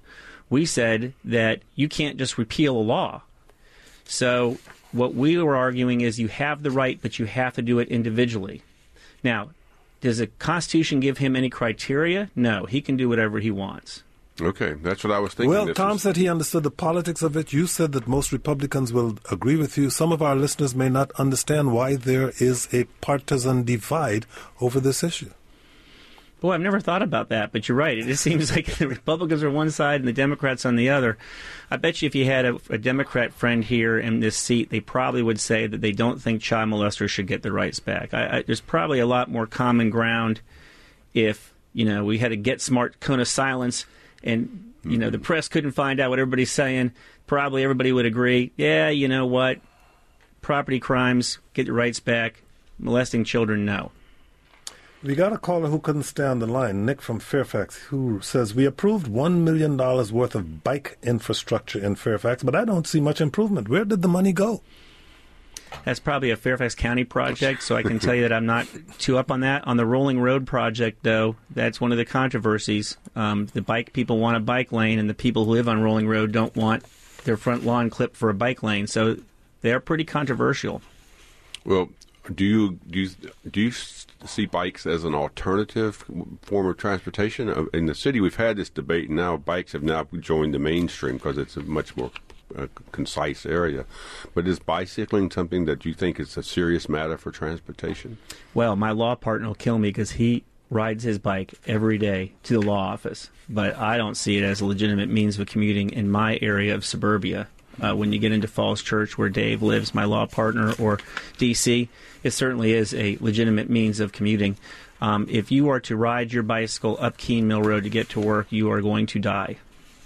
we said that you can't just repeal a law. So what we were arguing is you have the right, but you have to do it individually. Now, does the Constitution give him any criteria? No, he can do whatever he wants. Okay, that's what I was thinking. Well, This Tom is- said he understood the politics of it. You said that most Republicans will agree with you. Some of our listeners may not understand why there is a partisan divide over this issue. Boy, I've never thought about that, but you're right. It just seems like the Republicans are one side and the Democrats on the other. I bet you if you had a, a Democrat friend here in this seat, they probably would say that they don't think child molesters should get their rights back. I, I, there's probably a lot more common ground if, you know, we had a get smart cone of silence and, you know, the press couldn't find out what everybody's saying. Probably everybody would agree, yeah, you know what, property crimes, get your rights back. Molesting children, no. We got a caller who couldn't stay on the line, Nick from Fairfax, who says, we approved one million dollars worth of bike infrastructure in Fairfax, but I don't see much improvement. Where did the money go? That's probably a Fairfax County project, so I can tell you that I'm not too up on that. On the Rolling Road project, though, that's one of the controversies. Um, the bike people want a bike lane, and the people who live on Rolling Road don't want their front lawn clipped for a bike lane. So they're pretty controversial. Well, do you do you, do you see bikes as an alternative form of transportation? In the city, we've had this debate, and now bikes have now joined the mainstream because it's a much more uh, concise area. But is bicycling something that you think is a serious matter for transportation? Well, my law partner will kill me because he rides his bike every day to the law office. But I don't see it as a legitimate means of commuting in my area of suburbia. Uh, when you get into Falls Church, where Dave lives, my law partner, or D C, it certainly is a legitimate means of commuting. Um, if you are to ride your bicycle up Keene Mill Road to get to work, you are going to die.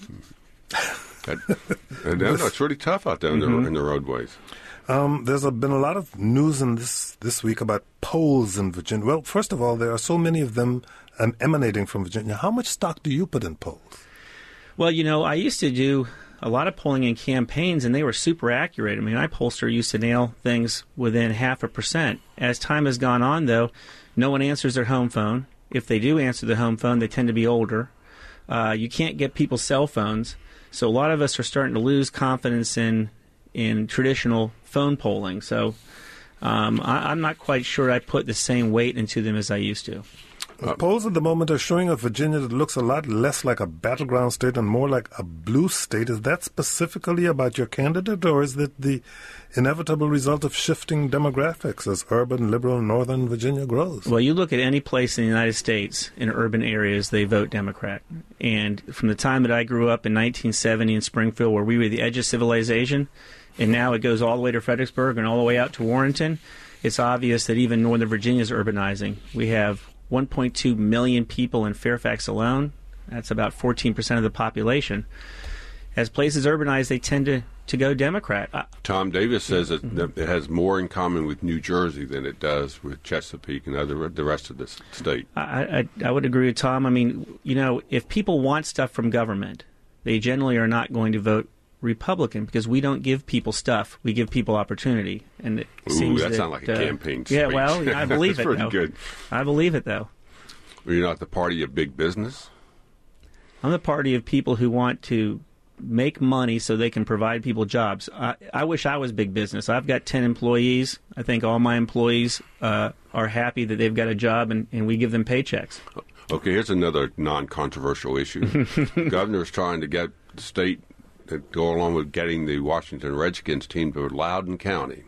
That, and that's it's really tough out there in, Mm-hmm. the, in the roadways. Um, there's a, been a lot of news in this this week about polls in Virginia. Well, first of all, there are so many of them um, emanating from Virginia. How much stock do you put in polls? Well, you know, I used to do a lot of polling in campaigns, and they were super accurate. I mean, I pollster used to nail things within half a percent. As time has gone on, though, no one answers their home phone. If they do answer the home phone, they tend to be older. Uh, you can't get people's cell phones. So a lot of us are starting to lose confidence in in traditional phone polling. So um, I, I'm not quite sure I put the same weight into them as I used to. The polls at the moment are showing a Virginia that looks a lot less like a battleground state and more like a blue state. Is that specifically about your candidate, or is it the inevitable result of shifting demographics as urban, liberal, northern Virginia grows? Well, you look at any place in the United States, in urban areas, they vote Democrat. And from the time that I grew up in nineteen seventy in Springfield, where we were the edge of civilization, and now it goes all the way to Fredericksburg and all the way out to Warrenton, it's obvious that even Northern Virginia is urbanizing. We have one point two million people in Fairfax alone. That's about fourteen percent of the population. As places urbanize, they tend to, to go Democrat. I, Tom Davis says that that it has more in common with New Jersey than it does with Chesapeake and other the rest of the s- state. I, I, I would agree with Tom. I mean, you know, if people want stuff from government, they generally are not going to vote Republican because we don't give people stuff. We give people opportunity. And it Ooh, seems that that, sounds like a uh, campaign Yeah, speech. well, I believe That's it, pretty though. good. I believe it, though. You're not the party of big business? I'm the party of people who want to make money so they can provide people jobs. I, I wish I was big business. I've got ten employees. I think all my employees uh, are happy that they've got a job and, and we give them paychecks. Okay, here's another non-controversial issue. Governor's trying to get the state to go along with getting the Washington Redskins team to Loudoun County.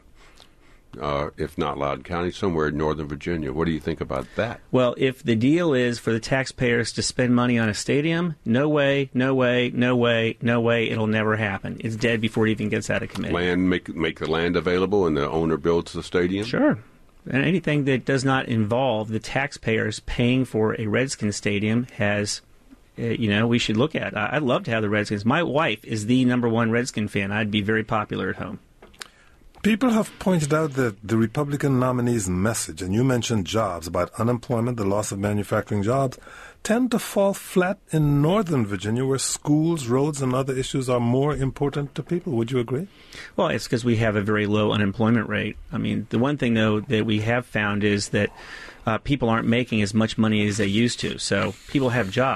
Uh, if not Loudoun County, somewhere in Northern Virginia. What do you think about that? Well, if the deal is for the taxpayers to spend money on a stadium, no way, no way, no way, no way, it'll never happen. It's dead before it even gets out of committee. Land, make make the land available, and the owner builds the stadium. Sure. And anything that does not involve the taxpayers paying for a Redskins stadium has, uh, you know, we should look at. I- I'd love to have the Redskins. My wife is the number one Redskin fan. I'd be very popular at home. People have pointed out that the Republican nominee's message, and you mentioned jobs, about unemployment, the loss of manufacturing jobs, tend to fall flat in Northern Virginia, where schools, roads, and other issues are more important to people. Would you agree? Well, it's because we have a very low unemployment rate. I mean, the one thing, though, that we have found is that uh, people aren't making as much money as they used to. So people have jobs.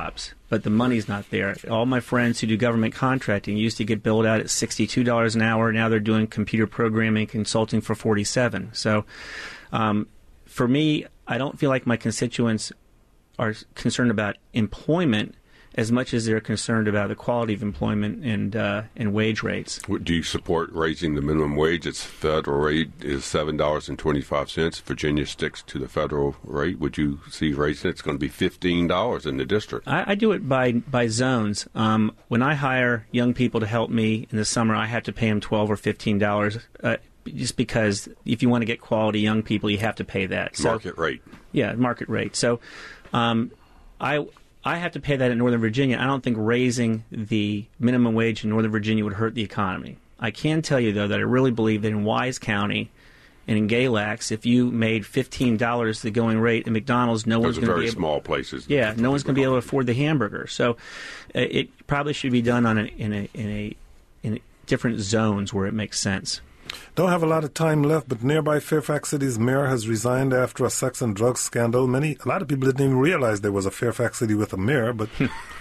but the money's not there. All my friends who do government contracting used to get billed out at sixty-two dollars an hour. Now they're doing computer programming consulting for forty-seven dollars. So um, for me, I don't feel like my constituents are concerned about employment as much as they're concerned about the quality of employment and uh, and wage rates. Do you support raising the minimum wage? Its federal rate is seven dollars and twenty-five cents. Virginia sticks to the federal rate. Would you see raising it? It's going to be fifteen dollars in the district. I, I do it by by zones. Um, when I hire young people to help me in the summer, I have to pay them twelve or fifteen dollars. Uh, just because if you want to get quality young people, you have to pay that. So, market rate. Yeah, market rate. So um, I. I have to pay that in Northern Virginia. I don't think raising the minimum wage in Northern Virginia would hurt the economy. I can tell you, though, that I really believe that in Wise County and in Galax, if you made fifteen dollars the going rate at McDonald's, no Those one's going to be very able, small places. Yeah, no one's going to be able to afford the hamburger. So uh, it probably should be done on a, in a in a in different zones where it makes sense. Don't have a lot of time left, but nearby Fairfax City's mayor has resigned after a sex and drugs scandal. Many, a lot of people didn't even realize there was a Fairfax City with a mayor, but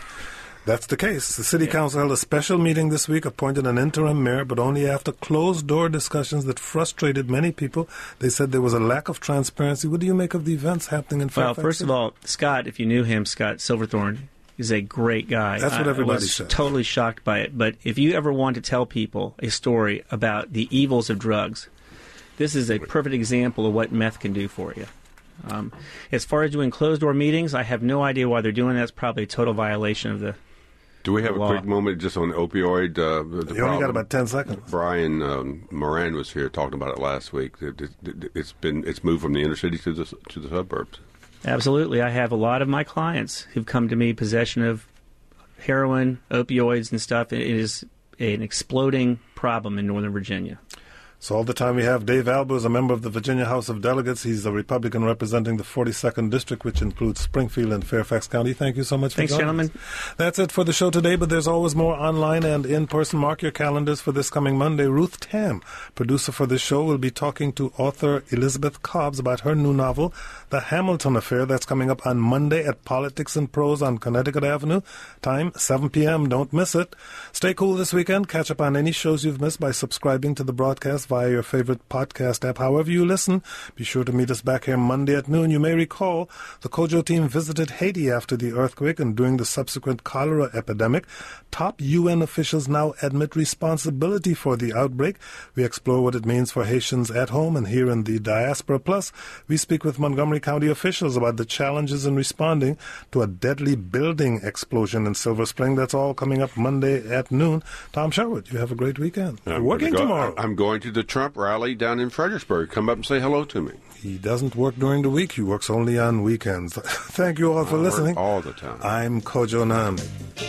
that's the case. The city yeah. council held a special meeting this week, appointed an interim mayor, but only after closed-door discussions that frustrated many people. They said there was a lack of transparency. What do you make of the events happening in Fairfax Well, first City? of all, Scott, if you knew him, Scott Silverthorne, is a great guy. That's what everybody I was says. Totally shocked by it. But if you ever want to tell people a story about the evils of drugs, this is a perfect example of what meth can do for you. Um, as far as doing closed-door meetings, I have no idea why they're doing that. It's probably a total violation of the Do we have the a law. quick moment just on opioid? Uh, the You only got about ten seconds. Brian um, Moran was here talking about it last week. It, it, it, it's been it's moved from the inner city to the to the suburbs. Absolutely. I have a lot of my clients who've come to me possession of heroin, opioids, and stuff. It is an exploding problem in Northern Virginia. So all the time we have, Dave Alba is a member of the Virginia House of Delegates. He's a Republican representing the forty-second District, which includes Springfield and Fairfax County. Thank you so much for Thanks, joining gentlemen. us. That's it for the show today, but there's always more online and in-person. Mark your calendars for this coming Monday. Ruth Tam, producer for this show, will be talking to author Elizabeth Cobbs about her new novel, The Hamilton Affair. That's coming up on Monday at Politics and Prose on Connecticut Avenue. Time, seven p.m. Don't miss it. Stay cool this weekend. Catch up on any shows you've missed by subscribing to the broadcast via your favorite podcast app. However you listen, be sure to meet us back here Monday at noon. You may recall the Kojo team visited Haiti after the earthquake and during the subsequent cholera epidemic. Top U N officials now admit responsibility for the outbreak. We explore what it means for Haitians at home and here in the diaspora. Plus, we speak with Montgomery County officials about the challenges in responding to a deadly building explosion in Silver Spring. That's all coming up Monday at noon. Tom Sherwood, you have a great weekend. I'm You're working go, tomorrow. I'm going to the Trump rally down in Fredericksburg. Come up and say hello to me. He doesn't work during the week. He works only on weekends. Thank you all for I work listening. all the time. I'm Kojo Namdi.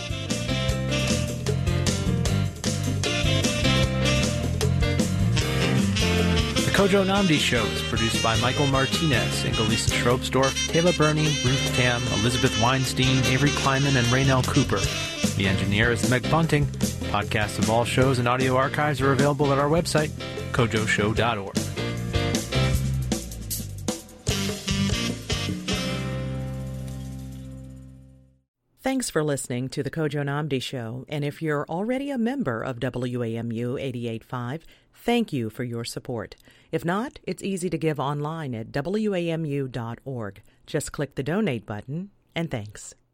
The Kojo Namdi Show is produced by Michael Martinez, Ingelisa Schroepsdorf, Kayla Burney, Ruth Tam, Elizabeth Weinstein, Avery Kleiman, and Raynell Cooper. The engineer is Meg Bunting. Podcasts of all shows and audio archives are available at our website, kojo show dot org. Thanks for listening to the Kojo Namdi Show, and if you're already a member of W A M U eighty-eight point five, thank you for your support. If not, it's easy to give online at W A M U dot org. Just click the donate button, and thanks.